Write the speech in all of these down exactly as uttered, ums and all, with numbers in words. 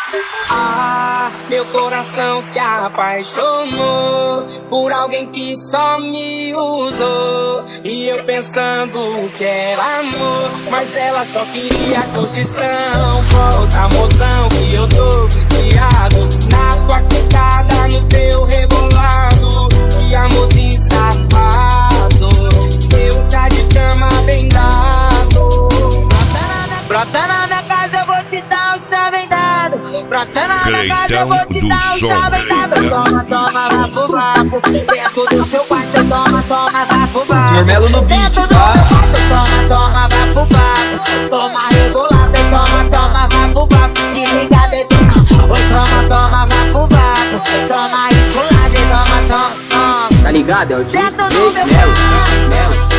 Ah, meu coração se apaixonou por alguém que só me usou. E eu pensando que era amor, mas ela só queria curtição. Volta, mozão, que eu tô viciado na tua quicada, no teu rebolado. Que amorzinho safado, eu já de cama bem dado. Brota na minha casa, eu vou te dar um chave dado. Brota na minha casa, eu vou te dar um chave dado. Toma, toma, vapo, vapo. Dentro do seu quarto, toma, toma, vapo, vapo. senhor Melo no beat, Dentro do tá? meu quarto, toma, toma, vapo, vapo. Toma regulado, toma, toma, vapo, vapo. Se liga, detona. Oi, toma, toma, vapo, vapo. Toma esculade, toma, toma, toma. Tá ligado? É o dia Dentro do meu Melo. quarto.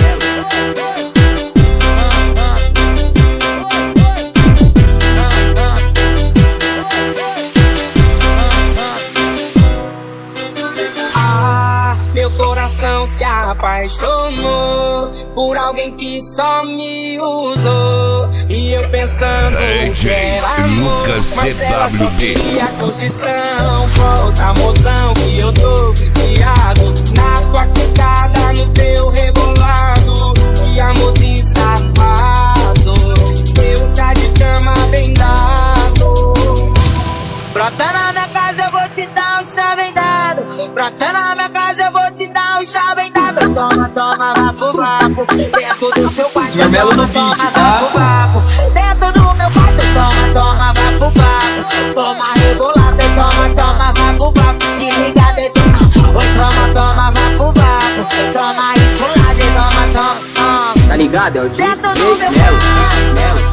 Meu coração se apaixonou por alguém que só me usou. E eu pensando que era amor, mas ela só queria curtição. Volta, mozão, que eu tô viciado na tua quicada, no teu rebolado. Que amorzinho safado, eu já de cama bem dado. Brota na minha casa, eu vou te dar um chave dado. Brota na minha casa, eu vou te dar um chave dado. Toma, toma, vapo, vapo. Dentro do seu quarto, senhor Melo no beat, toma, tá? vapo, vapo. Dentro do meu quarto, toma, toma, vapo, vapo. Toma regulado, toma, toma, vapo, vapo. Se liga, detona. Oi, toma, toma, vapo, vapo. Toma esculade, toma, toma, toma. Tá ligado? É o dia Dentro do meu Melo. quarto.